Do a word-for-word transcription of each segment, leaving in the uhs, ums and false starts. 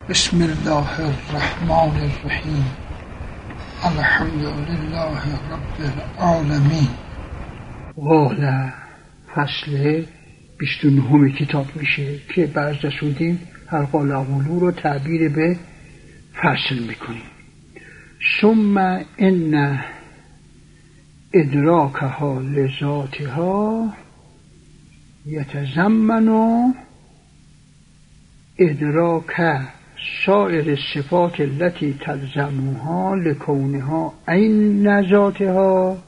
بسم الله الرحمن الرحیم. الحمد لله رب العالمین. قال فصل بیست و نهم کتاب میشه که بعض رسودیم حلقه الاولو رو تعبیر به فصل میکنیم. ثم ان ادراکها لذاتها یتضمن ادراک سایر الصفات التي تلزمها لکونها عین ذاتها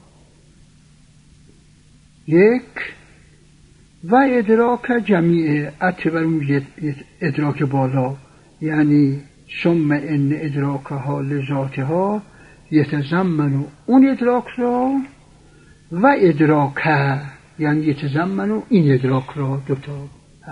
یک، و ادراک جمیع اعتبار ادراک بالا، یعنی ثم ان ادراکها لذاتها یتضمن اون ادراک را، و ادراک یعنی یتضمن این ادراک را دوتا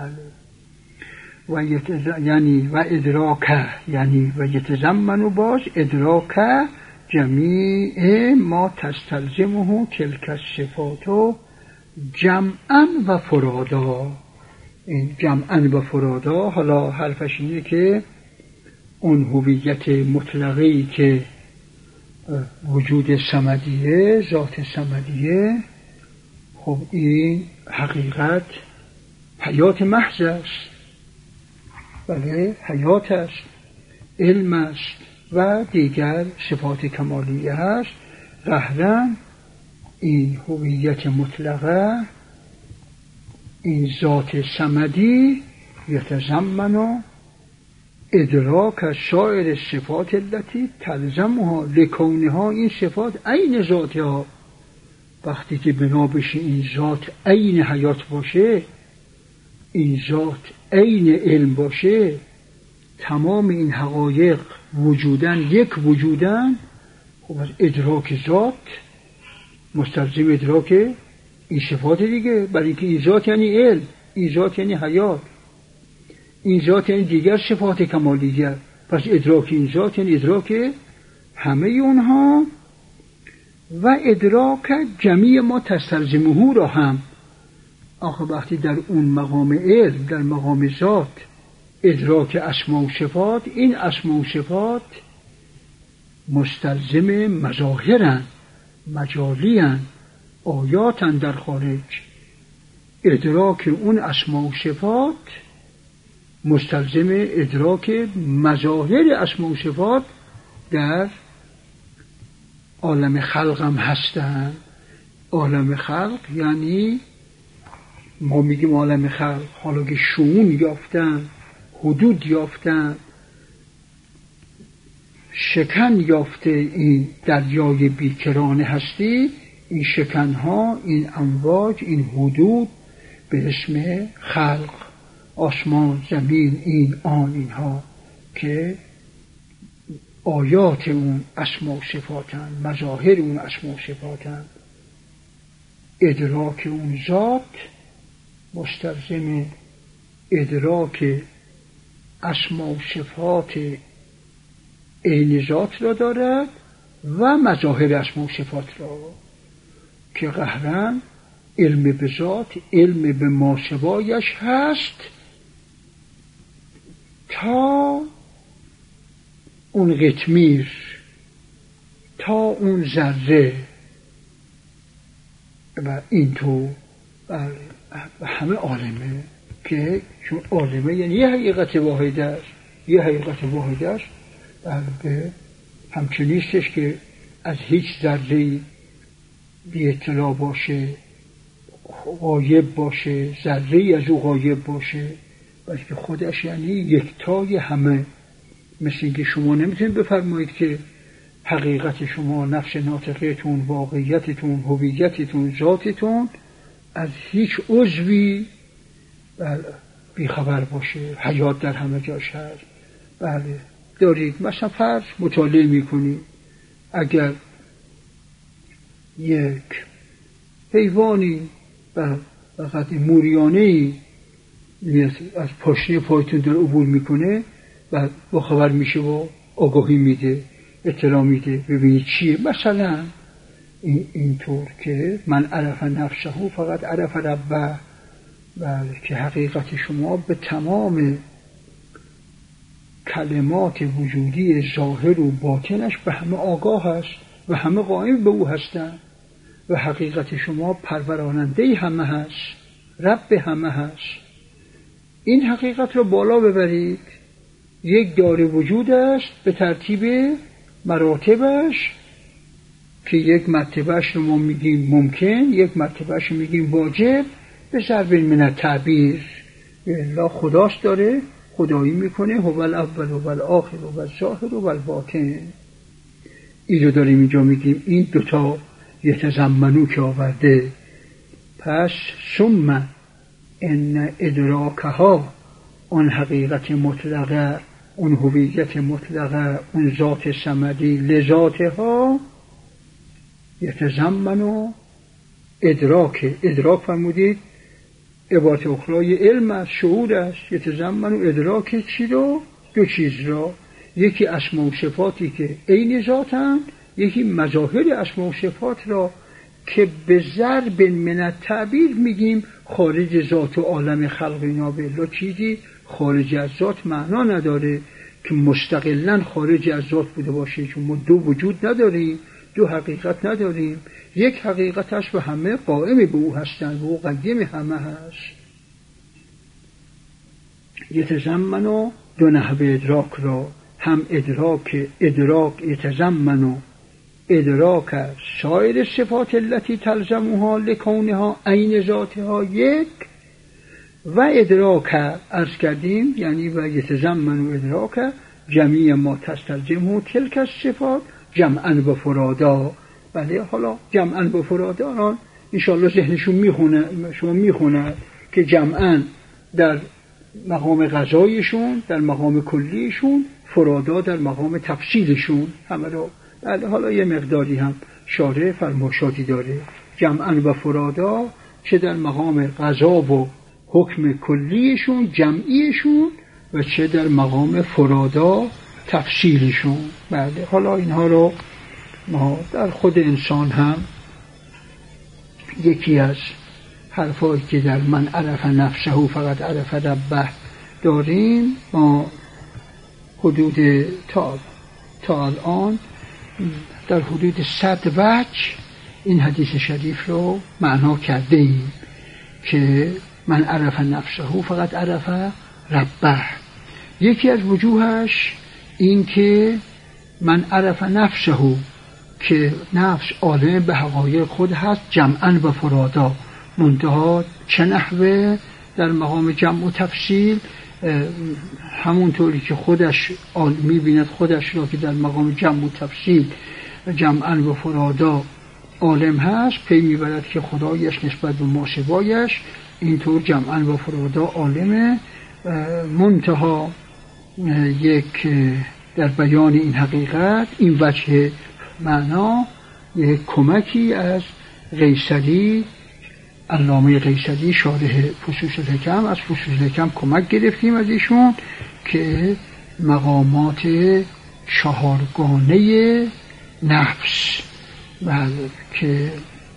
و یتز... یعنی و ادراک یعنی و یتضمن باز ادراک جمیع ما تستلزمه تلک الصفات جمعا و فرادا. این جمعا و فرادا حالا حرفش اینه که اون هویت مطلقی که وجود صمدیه، ذات صمدیه، خب این حقیقت حیات محض است، بله حیات است، علم است و دیگر صفات کمالیه است. قهرن این هویت مطلقه، این ذات صمدی یتضمن ادراک سایر الصفات التي تلزمها لکونها، این صفات عین ذاتها. وقتی که بنا بشه این ذات عین حیات باشه، این ذات عین علم باشه، تمام این حقایق وجودن یک وجودن، خب از ادراک ذات مستلزم ادراک این صفات دیگه، برای اینکه این ذات یعنی علم، این ذات یعنی حیات، این ذات یعنی دیگر صفات کمالیه. پس ادراک این ذات یعنی ادراک همه اونها، و ادراک جمیع ما تستلزمه را هم. آخه وقتی در اون مقام علم، در مقام ذات ادراک اسما و صفات، این اسما و صفات مستلزم مظاهرن، مجالین، آیاتن در خارج. ادراک اون اسما و صفات مستلزم ادراک مظاهر اسما و صفات در عالم خلق هم هستن. عالم خلق یعنی ما میگیم عالم خلق، حالا که شؤون یافتن، حدود یافتن، شکن یافته این دریای بیکران هستی، این شکنها، این امواج، این حدود به اسم خلق، آسمان، زمین، این آن، اینها که آیات اون اسما و صفاتن، مظاهر اون اسما و صفاتن. ادراک اون ذات مستلزم ادراک اسما و صفات عین ذات را دارد و مظاهر اسما و صفات را، که قهرن علم به ذات، علم به ماسوایش هست تا اون قطمیر، تا اون ذره، و اینطور همه عالمه، که چون عالمه یعنی یه حقیقت واحد است، یه حقیقت واحد است، بلکه همچنین نیستش که از هیچ ذره‌ای بی اطلاع باشه، غایب باشه، ذره‌ای از او غایب باشه، بلکه خودش یعنی یکتای همه. مثل اینکه شما نمیتونید بفرمایید که حقیقت شما، نفس ناطقتون، واقعیتتون، هویتتون، ذاتتون از هیچ عضوی بیخبر باشه، حیات در همه جاش هست. بله دارید مثلا فرض مطالعه میکنید، اگر یک حیوانی فقط موریانه‌ای از پاشنه پایتون داره عبور میکنه و با خبر میشه و آگاهی میده، اطلاع میده، ببینید چیه. مثلا این اینطور که من عرف نفسه فقط عرف ربه، بله که حقیقت شما به تمام کلمات وجودی ظاهر و باطنش به همه آگاه است و همه قائم به او هستند و حقیقت شما پروراننده همه هست، رب همه هست. این حقیقت رو بالا ببرید. یک دار وجود است به ترتیب مراتبش که یک مرتبهش رو ما میگیم ممکن، یک مرتبهش رو میگیم واجب، به ضرب من التعبیر. الله خداست، داره خدایی میکنه، هو الاول و الاخر و الظاهر و الباطن. این رو داریم اینجا میگیم. این دوتا یتضمنو که آورده. پس ثم ان ادراکها، اون حقیقت مطلقه، اون هویت مطلقه، اون ذات صمدی لذاتها، یتضمنو ادراک. ادراک فرمودید عبارت اخرای علم است، شهود است. یتضمنو ادراک چی رو؟ دو چیز را. یکی اسما و صفاتی که عین ذاتند، یکی مظاهر اسما و صفات را که به ضرب من التعبیر میگیم خارج ذات و عالم خلق اینا. به الا چیزی خارج از ذات معنا نداره که مستقلاً خارج از ذات بوده باشه، چون ما دو وجود نداریم، دو حقیقت نداریم. یک حقیقت هست و همه قائم به او هستند و او قدیم همه هست. یتضمنو دو نحو ادراک را، هم ادراک ادراک یتضمنو ادراک سایر صفات التي تلزمها لکونها عین ذاتها یک، و ادراک عرض کردیم یعنی و یتضمنو ادراک جمیع ما تستلزمه تلک الصفات جمعا و فرادا. بله، حالا جمعا و فرادا را انشاءالله ذهنشون میخونه، شما میخونه که جمعا در مقام غذایشون، در مقام کلیشون، فرادا در مقام تفصیلشون همه رو. بله، حالا یه مقداری هم شارع فرماشاتی داره. جمعا و فرادا چه در مقام غذا و حکم کلیشون جمعیشون و چه در مقام فرادا تفصیلشون. بله، حالا اینها رو ما در خود انسان هم یکی از حرفایی که در من عرف نفسه فقط عرف ربه داریم، ما حدود تا, تا الان در حدود صد وجه این حدیث شریف رو معنا کرده ایم که من عرف نفسه فقط عرف ربه. یکی از وجوهش این که من عرف نفسه که نفس عالم به حقایق خود هست جمعا و فرادا، منتها چه نحوه در مقام جمع و تفصیل، همونطوری که خودش می‌بیند خودش را که در مقام جمع و تفصیل جمعا و فرادا عالم هست، پی میبرد که خدایش نسبت به ماسوایش اینطور جمعا و فرادا عالمه. منتها یک در بیان این حقیقت این وجه معنا یک کمکی از قیصری، علامه قیصری شارح فصوص الحکم، از فصوص الحکم کمک گرفتیم از ایشون که مقامات چهارگانه نفس و که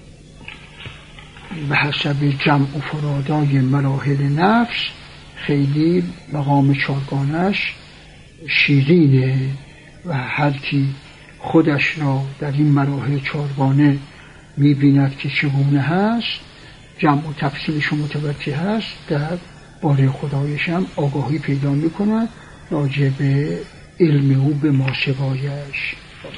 به حسب جمع و فرادای مراحل نفس خیلی مقام چهارگانش شیرینه و هر کی خودش را در این مراحل چهارگانه می‌بیند که چگونه هست، جمع و تفصیلش متوجه هست، در باره خدایش هم آگاهی پیدا می‌کند راجع به علم او به ماسوایش.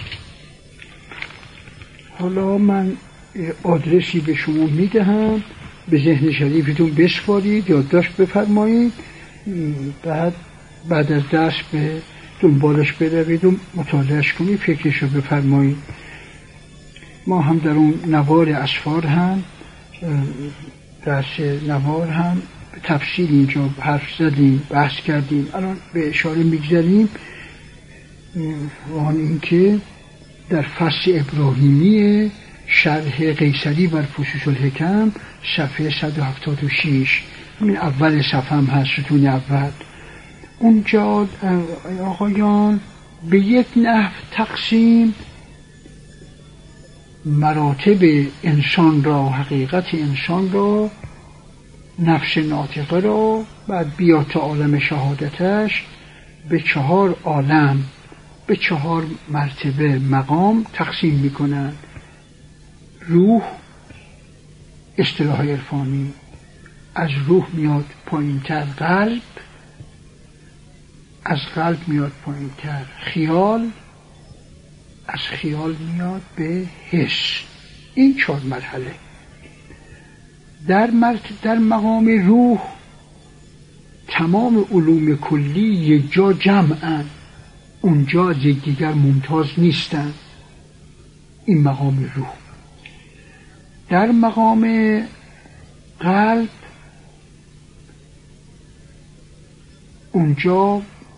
حالا من آدرسی به شما میدهم، به ذهن شریفتون بسپارید، یادداشت بفرمایید، بعد بعد از درس به دنبالش بروید و مطالعهش کنید، فکرش رو بفرمایید. ما هم در اون نوار اسفار هم درس نوار هم تفصیل اینجا حرف زدیم، بحث کردیم. الان به اشاره میگذاریم وان این که در فصل ابراهیمی شرح قیصری بر فصوص الحکم صفحه صد و هفتاد و شش، همین اول صفحه هم هست، ستون اول، اونجا آقایان به یک نحو تقسیم مراتب انسان را، حقیقت انسان را، نفس ناطقه را، بعد بیا تا عالم شهادتش، به چهار عالم، به چهار مرتبه مقام تقسیم میکنند. روح اصطلاح عرفانی، از روح میاد پایینتر قلب، از قلب میاد پایینتر خیال، از خیال میاد به حس. این چهار مرحله. در, مرت... در مقام روح تمام علوم کلی یک جا جمعن، اونجا از دیگر ممتاز نیستن. این مقام روح. در مقام قلب اونجا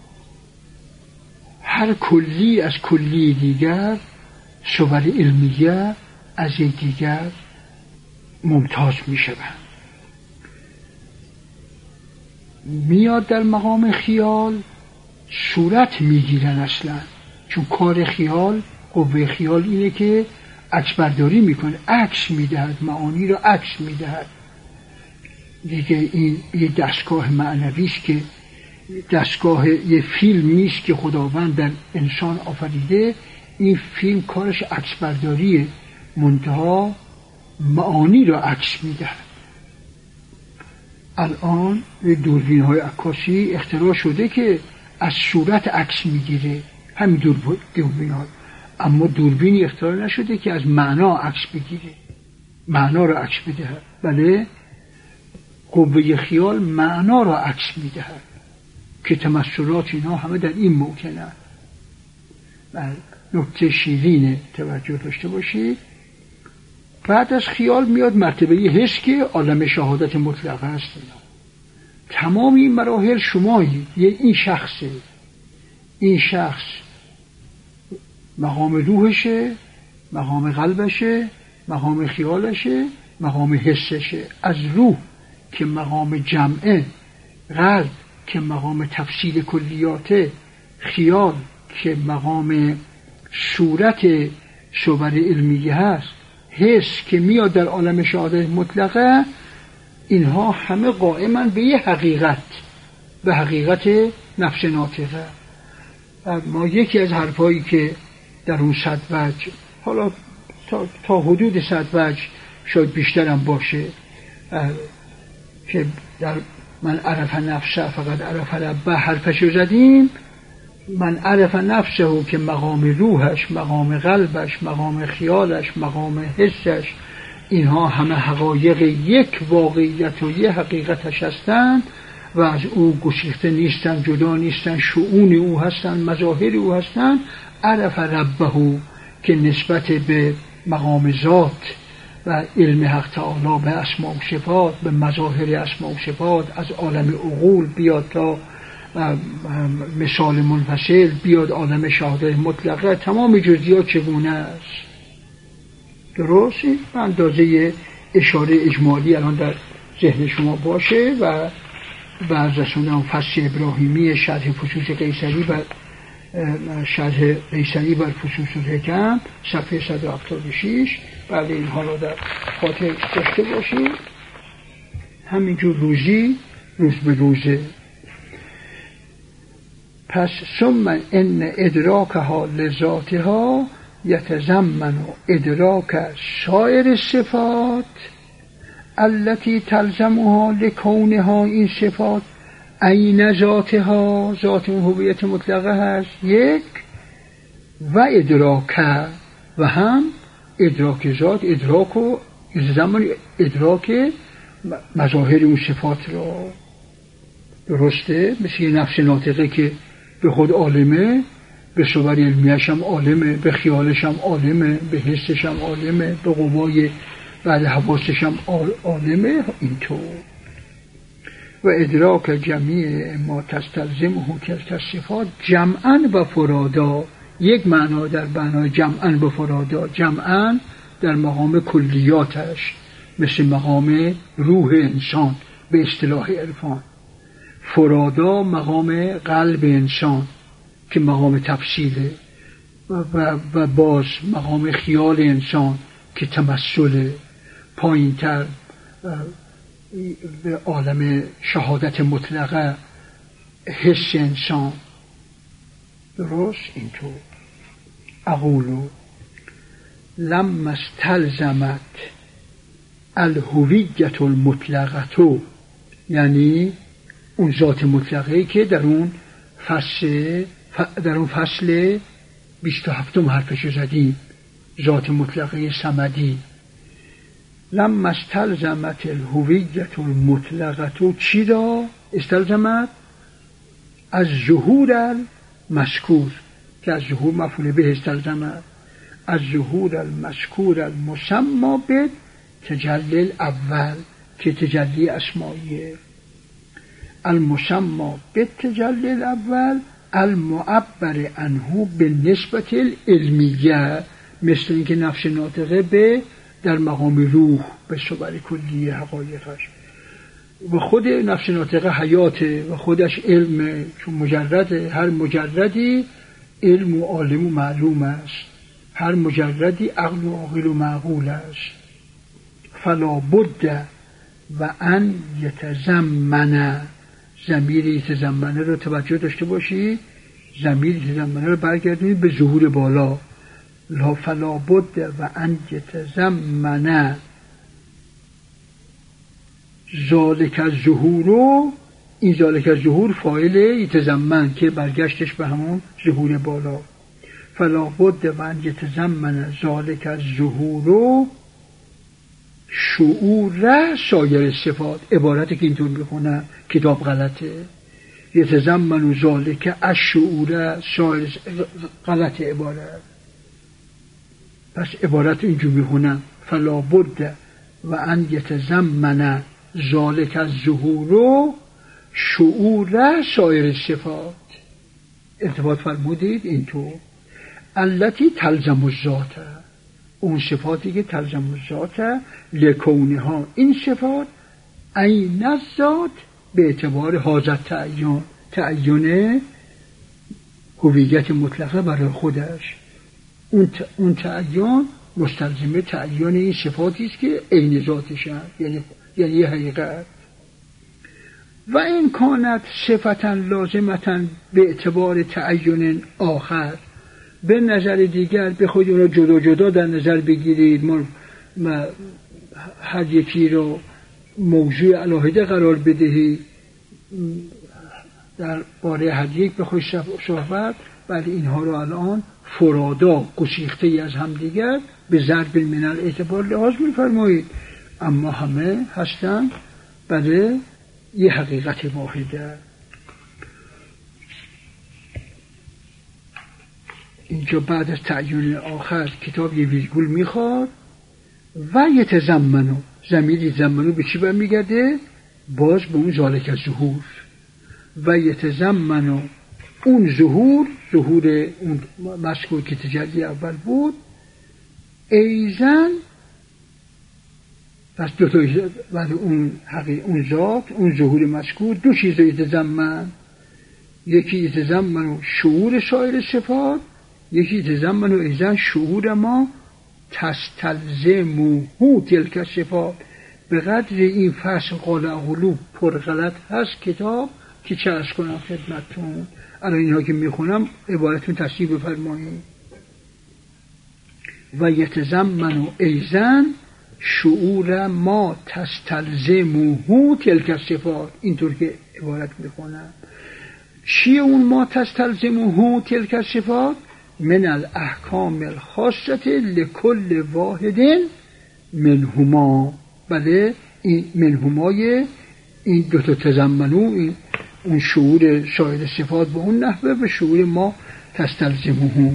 هر کلی از کلی دیگر صور علمیه از دیگر ممتاز می شوند. میاد در مقام خیال صورت می گیرن اصلا، چون کار خیال، قوه خیال اینه که عکس برداری میکنه، عکس میدهد، معانی رو عکس میدهد دیگه. این یه دستگاه معنوی است که دستگاه یه فیلم نیست که خداوند در انسان آفریده. این فیلم کارش عکس برداریه، منتها معانی را عکس میدهد. الان دوربین های عکاسی اختراع شده که از صورت عکس میگیره، همین دوربین ها، اما دوربینی اختراع نشده که از معنا عکس بگیره، معنا را عکس بدهد. بله، قوه خیال معنا را عکس میدهد که تمثلات اینا همه در این ممکنه. نکته شیرین توجه داشته باشید. بعد از خیال میاد مرتبه حس که عالم شهادت مطلقه است. تمام این مراحل شمایی، یه این شخصه، این شخص مقام روحشه، مقام قلبشه، مقام خیالشه، مقام حسشه. از روح که مقام جمعه، قلب که مقام تفصیل کلیاته، خیال که مقام صورت صور علمیه هست، حس که میاد در عالم شهادت مطلقه، اینها همه قائمن به یه حقیقت، به حقیقت نفس ناطقه. ما یکی از حرفایی که در اون صد وجه، حالا تا, تا حدود صد وجه شاید بیشتر هم باشه، که در من عرف نفسه فقط عرف ربه حرفش رو زدیم. من عرف نفسه که مقام روحش، مقام قلبش، مقام خیالش، مقام حسش، اینها همه حقایق یک واقعیت و یک حقیقتش هستند و از او گسیخته نیستن، جدا نیستن، شؤون او هستن، مظاهر او هستن. عرف ربه که نسبت به مقام ذات و علم حق تعالی، به اسماء و صفات، به مظاهر اسماء و صفات، از عالم عقول بیاد تا مثال منفصل بیاد عالم شهادت مطلقه، تمام جزئیات چگونه است. درست؟ به اندازه اشاره اجمالی الان در ذهن شما باشه و بعد رسوندن فصل ابراهیمی شرح فصوص قیصری بر شرح قیصری بر فصوص الحکم صفحه صد و هفتاد و شش. بعد اینها را در خاطر داشته باشید. همینجور روزی روز به روزه. پس ثم ان ادراکها لذاتها یتضمن ادراک سایر الصفات التي تلزمها لکونها، این صفات عین ذاتها، ذات اون هویت مطلقه هست یک، و ادراک و هم ادراک ذات، ادراک و زمان ادراک مظاهر اون صفات را. درسته؟ مثل یه نفس ناطقه که به خود عالمه، به صور علمیش هم عالمه، به خیالش هم عالمه، به حسش هم عالمه، به قوای بعد حواسش هم عالمه. اینطور و ادراک جمیع ما تستلزمه کالصفات جمعا و فرادا. یک معنا در معنای جمعا و فرادا، جمعا در مقام کلیاتش، مثل مقام روح انسان به اصطلاح عرفان، فرادا مقام قلب انسان که مقام تفصیله، و, و, و باز مقام خیال انسان که تمثله، پایین تر به عالم شهادت مطلقه حس انسان درست اینطور. اقولو لما استلزمت الهویت المطلقه، یعنی اون ذات مطلقه‌ای که در اون فصل در اون فصل بیست و هفتم حرفشو زدیم، ذات مطلقه صمدی. لما استلزمت الهویت المطلقه چی را استلزمت؟ از ظهور المذکور، که از ظهور مفعول به استلزمت، از ظهور المذکور المسمى به تجلی الاول که تجلی اسماییه، المسمى به تجلی الاول المعبر عنه به نسبت العلمیه، مثل اینکه نفس ناطقه به در مقام روح به صور کلیه حقایقش، و خود نفس ناطقه حیاته و خودش علمه، چون مجرده، هر مجردی علم و عالم و معلوم است، هر مجردی عقل و عاقل و معقول است. فلا بد و ان یتزمن، ضمیر یتزمنه رو توجه داشته باشی، ضمیر یتزمنه رو برگردونید به ظهور بالا. لا فلا بد و ان یتزمن ذالک الظهور، این ذالک الظهور فاعل یتزمن که برگشتش به همون ظهور بالا. فلا بد و ان یتزمن ذالک الظهور شعور سایر صفات. عبارتی که اینطور میخونه کتاب غلطه، یتزمن ذالک الشعور سایر، غلط عبارت. پس عبارت اینجور میخونم فلا بد و ان یتزمن ذالک الظهور شعور سایر صفات. ارتباط فرمودید اینطور. التي تلزم الذات، اون صفاتی که تلزم الذات لکونها، این صفات عین الذات به اعتبار حاضر تعین، تعین هویت مطلقه برای خودش. اون اون تعین مستلزم تعین این صفاتی است که عین ذاتشن، یعنی یعنی حقیقت. و این کانت صفتا لازمتا به اعتبار تعین آخر، به نظر دیگر به خود اون رو جدا جدا در نظر بگیرید، ما هر یکی رو موضوع علاهده قرار بدهید، در باره هر یک به خود صحبت، ولی اینها رو الان فرادا گسیخته ای از هم دیگر به ضرب المنل اعتبار لحاظ می‌فرمایید، اما همه هستن برای یه حقیقت واحده. اینجا بعد از تعیین آخر کتاب یه ویرگول میخواد و یتزمنو، ضمیر یتزمنو به چی برمیگرده؟ باز به اون ذالک الظهور. و یتزمنو اون ظهور، ظهور اون مذکور که تجلی اول بود، ایزن، پس دو تا بعد اون حقیقت، اون ذات، اون ظهور مذکور دو چیز یتزمن، یکی یتزمن شعور سایر صفات، یکی یتزمن ایزن شعور ما تستلزمه تلک صفات. به قدر این فصل قال اقولو پر غلط هست کتاب که چه ارز کنم خدمتتون. الان اینها که میخونم عبارتون تصحیح بفرمایید. و یتزمن ایزن شعور ما تستلزمه تلک صفات، اینطور که عبارت میخونم. چیه اون ما تستلزمه تلک صفات؟ من الاحکام الخاصه لکل واحد منهما. بله، این منهمای این دو تا تزمنو، این اون شعور سایر صفات به اون نحوه به شعور ما تستلزمه.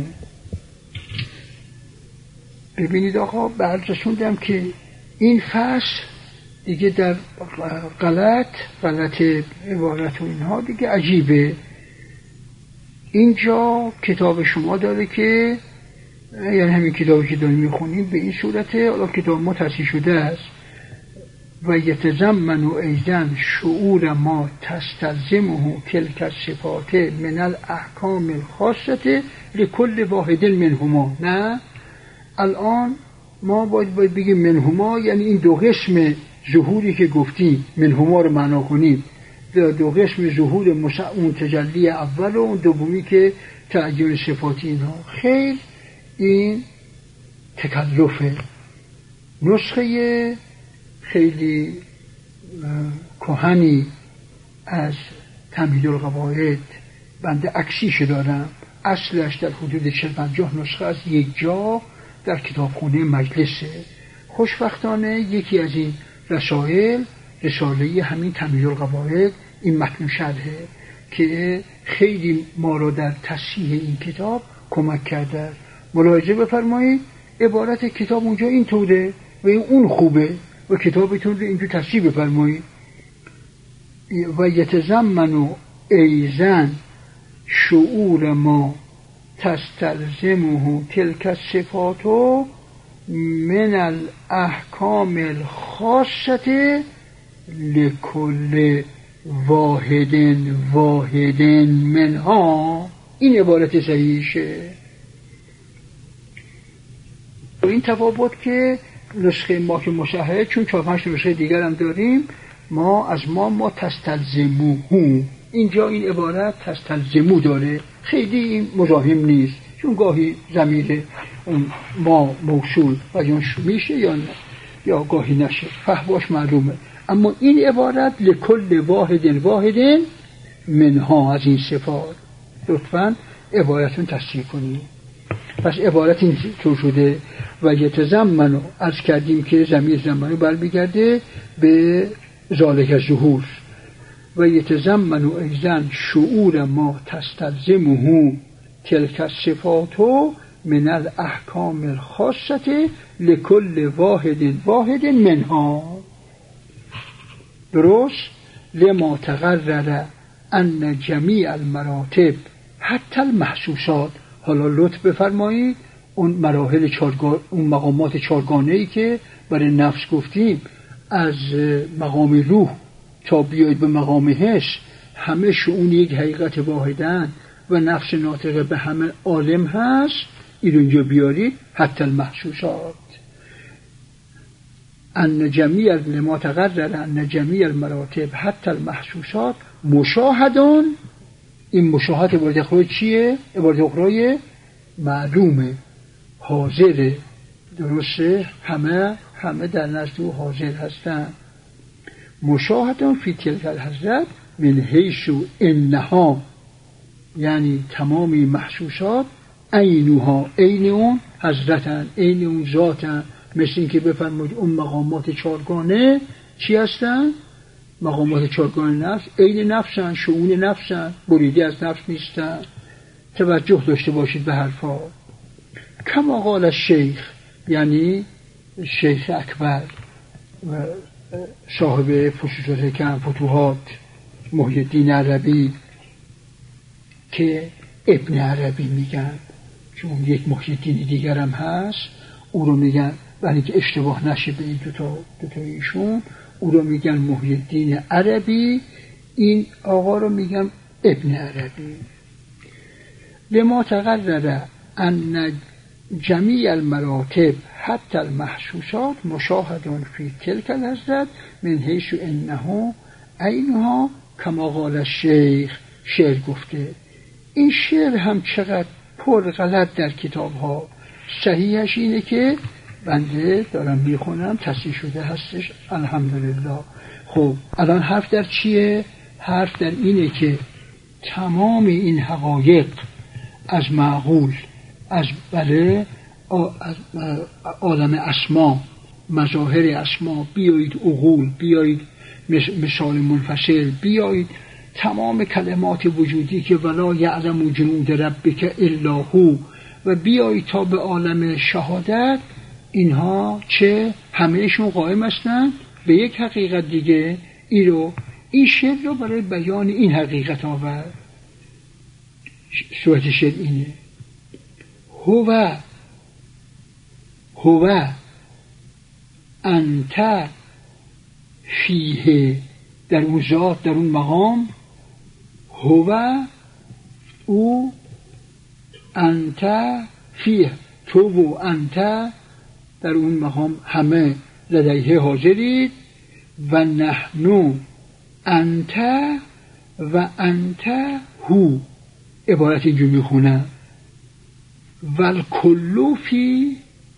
ببینید آقا، بعد رسوندم که این فصل دیگه در غلط غلط عبارت و اینها دیگه عجیبه. اینجا کتاب شما داره که، یعنی همین کتابی که داریم میخونیم به این صورته، حالا کتاب ما تصحیح شده است. و یتزمن ایزن شعور ما تستلزمه تلک الصفات من الاحکام الخاصه لکل واحد منهما. نه، الان ما باید, باید بگیم منهما، یعنی این دو قسم ظهوری که گفتیم منهما رو معنا کنیم، دو قسم ظهور اون تجلی اول و اون دومی که تعین صفات اینها. خیر، این تکلفه. نسخه خیلی کهنی از تمهید القواعد بنده عکسیش دارم، اصلش در حدود چهل پنجاه نسخه از یک جا در کتابخانه مجلسه. خوشبختانه یکی از این رسائل رساله همین تمهید القواعد این متن شرحه که خیلی ما را در تصحیح این کتاب کمک کرده. ملاحظه بفرمایید عبارت کتاب اونجا این طوره و این اون خوبه و کتابتون رو اینجا تصحیح بفرمایید. و یتضمن ایزن شعور ما تستلزمه تلک الصفات من الاحکام الخاصه لکل واحد واحد منها. این عبارت صحیحشه. این تفاوت که نسخه ما که مصحح، چون چهار پنج نسخه دیگر هم داریم، ما از ما ما تستلزمو، اینجا این عبارت تستلزمو داره، خیلی این مزاحم نیست، چون گاهی ضمیر اون ما موصول و یا میشه یا نه، یا گاهی نشه، فهمش معلومه. اما این عبارت لکل واحد واحد منها، از این صفات. لطفاً عبارتون تصحیح کنید. پس عبارت این طور شده و یتضمن، از کردیم که ضمیر زمانو برمیگرده به ذالک الظهور. و یتضمن ایضا شعور ما تستلزمه تلک الصفات من الاحکام الخاصه لکل واحد واحد منها. درست؟ لما تقرر ان جمیع المراتب حتی المحسوسات. حالا لطف بفرمایید اون مراحل چارگانه، اون مقامات چارگانه ای که برای نفس گفتیم، از مقام روح تا بیاید به مقام حس، همه شؤون یک حقیقت واحدن و نفس ناطقه به همه عالم هست. این اینجا بیارید حتی المحسوسات. ان جمیع لما تقرر ان جمیع المراتب حتی المحسوسات مشاهدان. این مشاهده عبارت اخرای چیه؟ عبارت اخرای معلومه، حاضره. درسته؟ همه همه در نزد او حاضر هستن. مشاهدان فی تلک الحضرت من حیث انها، یعنی تمامی محسوسات عینها، عین اون حضرتن، عین اون ذاتن. مثل این که بفرمایید اون مقامات چارگانه چی هستن؟ مقامات چارگانه نفس عین نفسن، شؤون نفسن، بریده از نفس نیستن. توجه داشته باشید به حرفا. کما قال الشیخ، یعنی شیخ اکبر و صاحب فصوص الحکم، فتوحات، محی الدین عربی، که ابن عربی میگن، چون یک محی الدین دیگر هم هست، او رو میگن برای که اشتباه نشه به این دوتا دوتا ایشون، او رو میگن محی الدین عربی، این آقا رو میگن ابن عربی. لما تقرر ان جمیع المراتب حتی المحسوسات مشاهدون فی تلک الحضرت من حیث انه عینها کما قال الشیخ. شعر گفته. این شعر هم چقدر پر غلط در کتاب ها. صحیحش اینه که بنده دارم میخونم، تصحیح شده هستش الحمدلله. خب الان حرف در چیه؟ حرف در اینه که تمام این حقایق از معقول، از بله از عالم اسما، مظاهر اسما، بیایید عقول، بیایید مثال منفصل، بیایید تمام کلمات وجودی که ولا یعلم جنود ربک الا هو، و بیایید تا به عالم شهادت، اینها چه همهشون قائم هستن به یک حقیقت دیگه. این رو این شعر رو برای بیان این حقیقت آورد. صورت شعر اینه: هو هو انت فیه، در اون ذات، در اون مقام، هو او، انت فیه، تو و انت در اون مقام همه لدیه حاضرید، و نحنو انت و انت هو، عبارت اینجور میخونم والکلو فی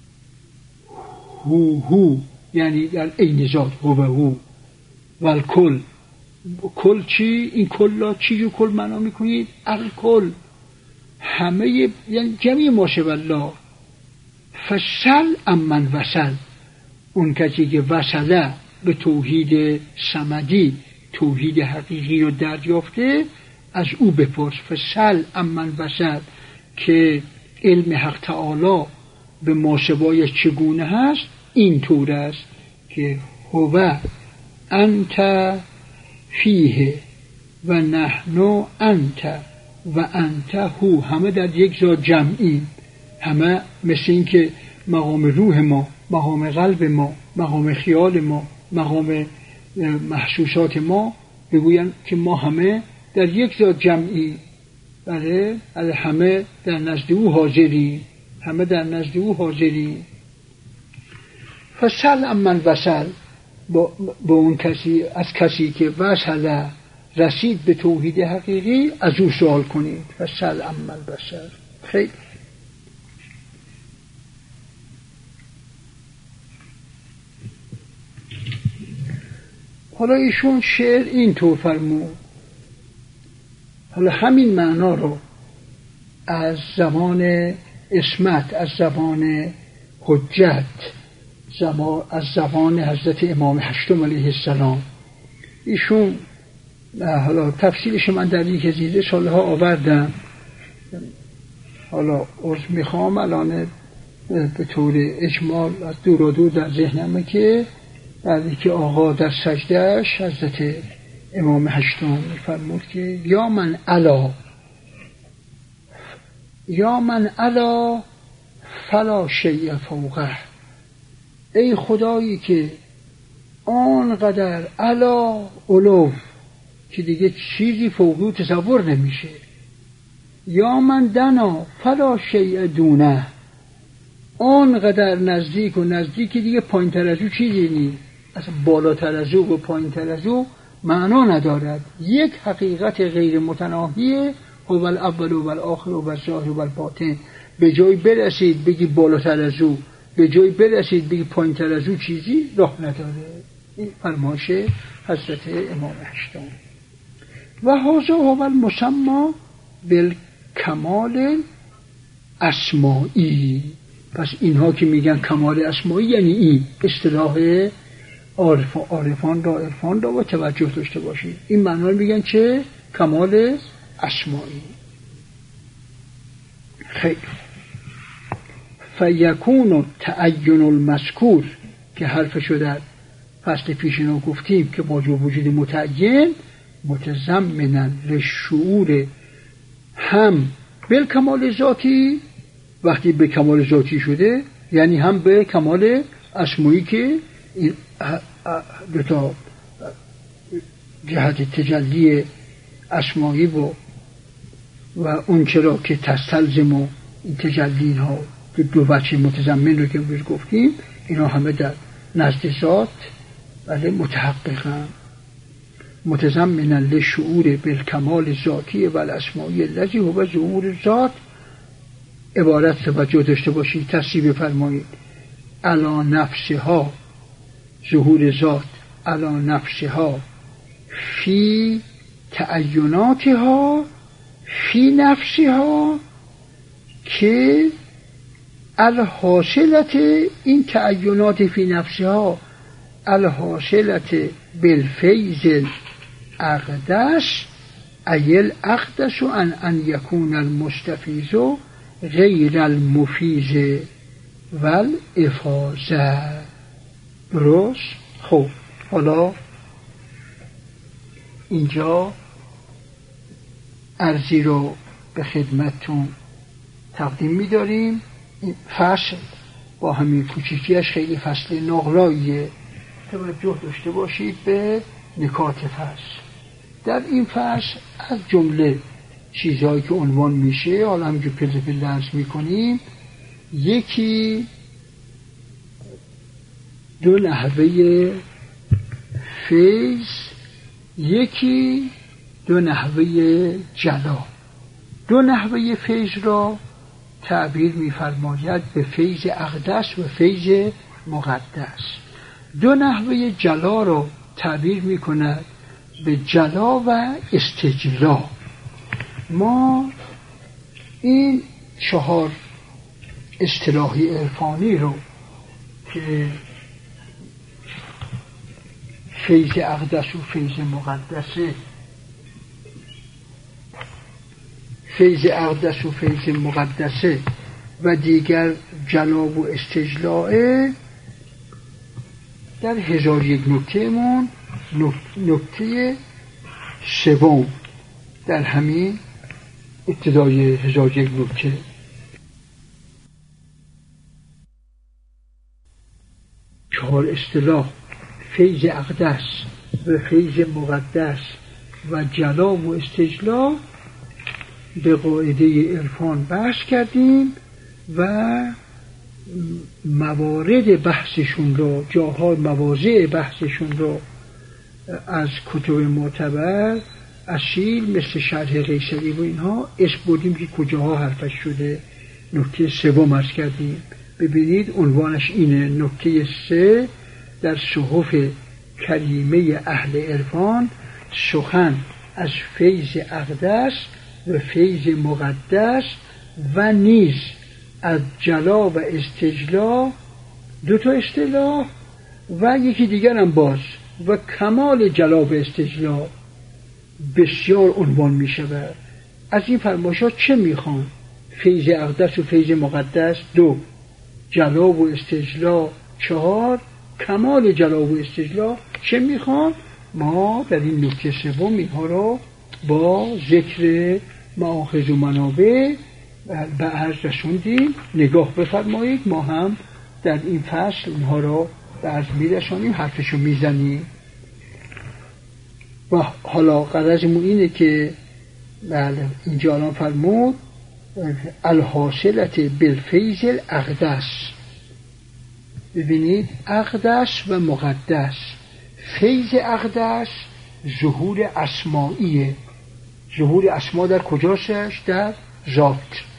هو هو، یعنی در عین ذات هو و هو. والکل، کل چی؟ این کلا چی جو کل معنا میکنید؟ الکل، همه، یعنی جمعی ماشه والله. فسل امن وصل، اون کسی که وصله به توحید صمدی، توحید حقیقی رو دریافته، از او بپرس. فسل امن وصل، که علم حق تعالی به ماسوایش چگونه هست، این طور است که هو انت فیه و نحن انت و انت هو، همه در یک ذات جمعی، همه مثل این که مقام روح ما، مقام قلب ما، مقام خیال ما، مقام محسوسات ما بگوین که ما همه در یک ذات جمعی، بله همه در نزد او حاضری، همه در نزد او حاضری. فسل امن وصل، با, با اون کسی، از کسی که وصل رسید به توحید حقیقی، از او سوال کنید. فسل امن وصل. خیلی حالا ایشون شعر این طور فرمود. حالا همین معنا رو از زمان اسمت، از زبان حجت، زمان از زبان حضرت امام هشتم علیه السلام، ایشون حالا تفصیلش من در یک زیده سالها آوردم. حالا عرض میخوام الان به طور اجمال از دور و دور در ذهنمه که بعدی که آقا در سجدهش حضرت امام هشتم میفرمود که یا من علا یا من علا فلا شیء فوقه، ای خدایی که آنقدر علا علو که دیگه چیزی فوقی تصور نمیشه. یا من دنا فلا شیء دونه، آنقدر نزدیک و نزدیک دیگه پایین تر از او چیزی نیست، اصلا بالاتر از او و پایین تر از او معنا ندارد. یک حقیقت غیر متناهیه، هو الاول و الاخر و الظاهر و الباطن. به جای برسید بگی بالاتر از او، به جای برسید بگی پایین تر از او چیزی راه نداره. این فرمایش حضرت امام هشتم. و هذا هو المسمى بالکمال اسمائی. پس اینها که میگن کمال اسمائی یعنی این اصطلاح عارف عارفان را عرفان را و توجه داشته باشید. این معنی رو میگن چه؟ کمال اسمائی. خیلی فیکون تعین المذکور که حرفشو در فصل پیشنا گفتیم که با وجود متعین متضمنا للشعور هم بالکمال ذاتی، وقتی به کمال ذاتی شده یعنی هم به کمال اسمائی که این دو تا جهت تجلی اسمائی و و اون چرا که تستلزم و این تجلی ها دو بچه متضمن رو که امروز گفتیم، اینا همه در نزد ذات ولی متحققن. متضمنا للشعور بالکمال ذاتی و الاسمائی الذی هو ظهور ذات، عبارت توجه داشته باشید، تصحیح بفرمایید. علی نفسها، ظهور ذات علی نفسها، فی تعیناتها، فی نفسها، که الحاصلت این تعینات فی نفسها الحاصلت بالفیض الاقدس ایل اقدس ان ان یکون المستفیض غیر المفیض والافاضه. درست؟ خب حالا اینجا عرضی رو به خدمتتون تقدیم می‌داریم. این فصل با همین کوچیکیش خیلی فصل نقلاییه، توجه داشته باشید به نکات فصل. در این فصل از جمله چیزهایی که عنوان میشه، حالا همینجور پله پله عرض میکنیم. یکی دو نحوه فیض، یکی دو نحوه جلا. دو نحوه فیض را تعبیر می‌فرماید به فیض اقدس و فیض مقدس. دو نحوه جلا را تعبیر می‌کند به جلا و استجلا. ما این چهار اصطلاحی عرفانی رو که فیض اقدس و فیض مقدسه فیض اقدس و فیض مقدسه و دیگر جلا و استجلاء در هزار یک نکته من نکته سوم در همین ابتدای هزار یک نکته چهار اصطلاح فیض اقدس و فیض مقدس و جلا و استجلا به قاعده عرفان بحث کردیم و موارد بحثشون رو، جاها مواضع بحثشون رو از کتب معتبر اصیل مثل شرح قیصری و اینها اسم بردیم که کجاها حرفش شده. نکته سوم عرض کردیم. ببینید عنوانش اینه: نکته سه در صحف کریمه اهل عرفان سخن از فیض اقدس و فیض مقدس و نیز از جلا و استجلا، دو تا اصطلاح و یکی دیگر هم باز و کمال جلا و استجلا بسیار عنوان می شود. از این فرمایشات چه می خوان؟ فیض اقدس و فیض مقدس دو، جلا و استجلا چهار، کمال جلا و استجلا چه می خوان؟ ما در این نکته سوم اینها رو با ذکر مآخذ و منابع به عرض رسوندیم. نگاه بفرمایید، ما هم در این فصل اونها رو به عرض میرسانیم، حرفشو میزنیم. و حالا غرضمون اینه که بله اینجا الان فرمود الحاصلت بالفیض الاقدس. ببینید اقدس و مقدس. فیض اقدس ظهور اسمائیه. ظهور اسما در کجاستش؟ در ذات.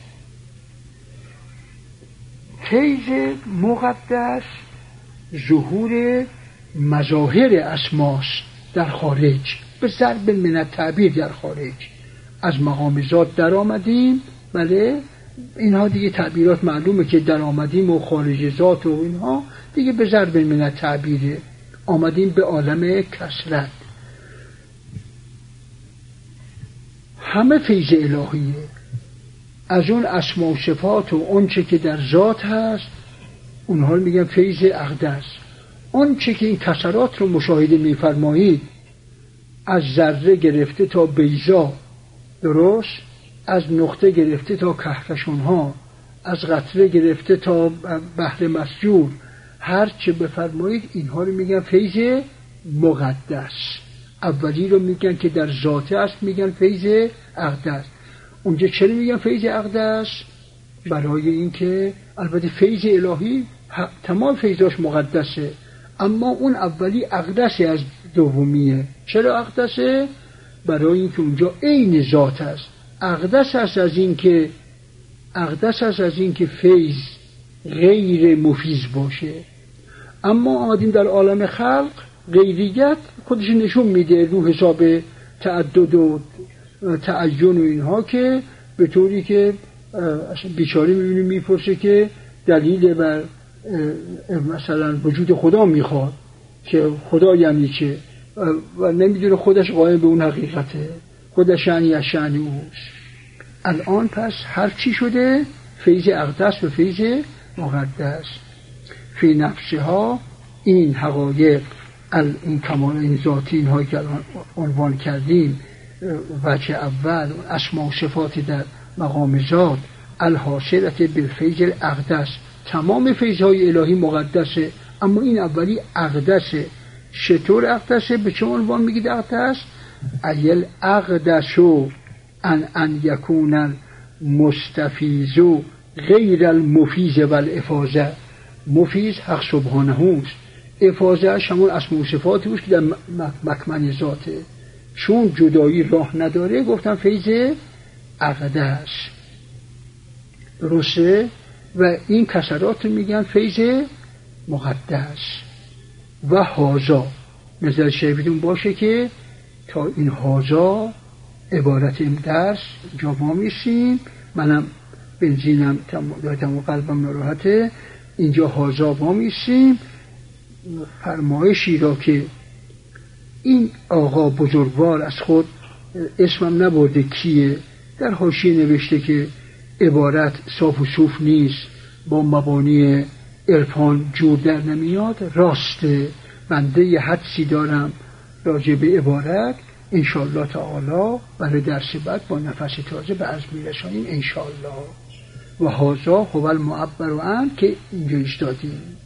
فیض مقدس ظهور مظاهر اسماست در خارج، به ضرب من التعبیر در خارج. از مقام ذات در آمدیم، بله اینها دیگه تعبیرات معلومه که در آمدیم و خارج ذات و اینها دیگه به ضرب من التعبیره. آمدیم به عالم کثرت. همه فیض الهیه، از اون اسما و صفات و اون چه که در ذات هست اونها رو میگن فیض اقدس. اون چه که این کثرات رو مشاهده میفرمایید، از ذره گرفته تا بیضا، درست، از نقطه گرفته تا کهکشان ها، از قطره گرفته تا بحر مسجور، هر چه بفرمایید اینها رو میگن فیض مقدس. اولی رو میگن که در ذاته است میگن فیض اقدس. اونجا چرا میگن فیض اقدس؟ برای اینکه البته فیض الهی تمام فیضاش مقدسه، اما اون اولی اقدسه از دومیه. چرا اقدسه؟ برای اینکه اونجا عین ذات است. اقدس است از اینکه اقدس است از اینکه فیض غیر مفیض باشه. اما آمدیم در عالم خلق، غیریت خودش نشون میده رو حساب تعدد و تعین و اینها، که به طوری که بیچاره میبینیم میپرسه که دلیل بر مثلا وجود خدا میخواد که خدا یعنی چه، و نمیدونه خودش قائم به اون حقیقته، خودش یعنی از شأن اوست. الان پس هر چی شده فیض اقدس و فیض مقدس. فی نفسها این حقایق این کمال این ذاتی اینهایی که الان عنوان کردیم، وجه اول اسما و صفات در مقام ذات، الحاصلت بالفیض الاقدس. تمام فیضهای الهی مقدسه، اما این اولی اقدسه. چطور اقدسه؟ به چه عنوان میگید اقدس؟ ایل اقدسو ان ان یکون مستفیض غیر المفیض و الافاضه. مفیض حق سبحانه است، افاضه همون اسم و صفاتی است که در مکمن ذاته. چون جدایی راه نداره گفتن فیض عقدس. درسته؟ و این کسرات میگن فیض مقدس. و هازا نظر شریفتون باشه که تا این هازا عبارت این درس جا ما میسیم. منم بنزینم تمام قلبم ناراحته. اینجا هازا ما میسیم. فرمایشی را که این آقا بزرگوار از خود اسمم نبرده کیه، در حاشیه نوشته که عبارت صاف و صوف نیست، با مبانی عرفان جور در نمیاد. راسته، بنده یه حدسی دارم راجع به عبارت. انشاءالله تعالی برای درس بعد با نفس تازه به عرض میرسانیم انشاءالله. و هازا هو المعبر عن که اینجا ایستادیم.